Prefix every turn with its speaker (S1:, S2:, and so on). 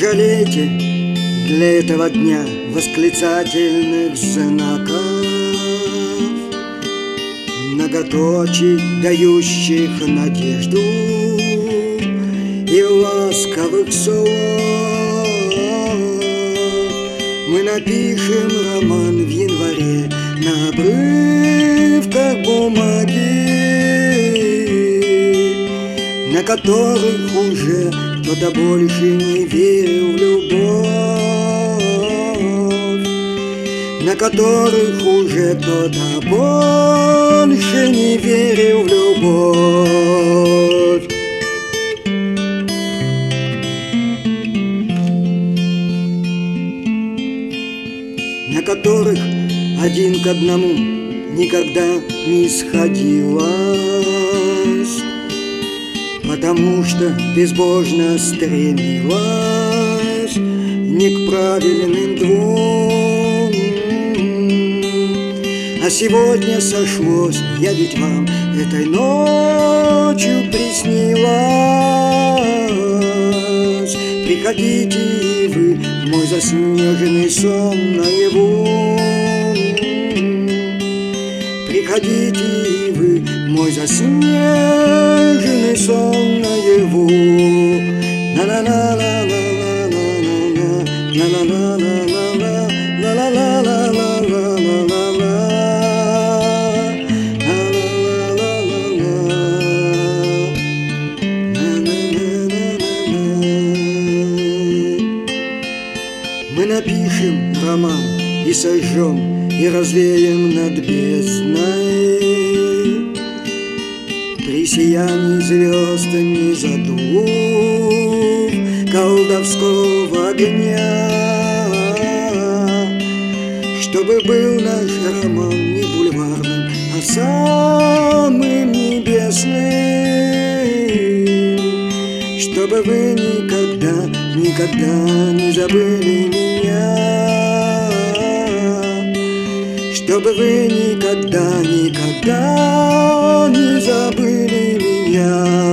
S1: жалейте для этого дня восклицательных знаков, многоточий, дающих надежду, и ласковых слов. Мы напишем роман в январе на обрывках бумаги, на которых уже кто-то больше не верил в любовь, на которых уже кто-то больше не верил в любовь. На которых один к одному никогда не сходилась, потому что безбожно стремилась не к правильным двум. А сегодня сошлось, я ведь вам этой ночью приснилась. Приходите и вы в мой заснеженный сон наяву. Приходите и вы в мой заснеженный сон наяву. Мы напишем роман и сожжем, и развеем над бездной при сиянии звезд, не задув колдовского огня. Чтобы был наш роман не бульварным, а самым небесным. Чтобы вы никогда, никогда не забыли меня. Чтобы вы никогда, никогда не забыли меня.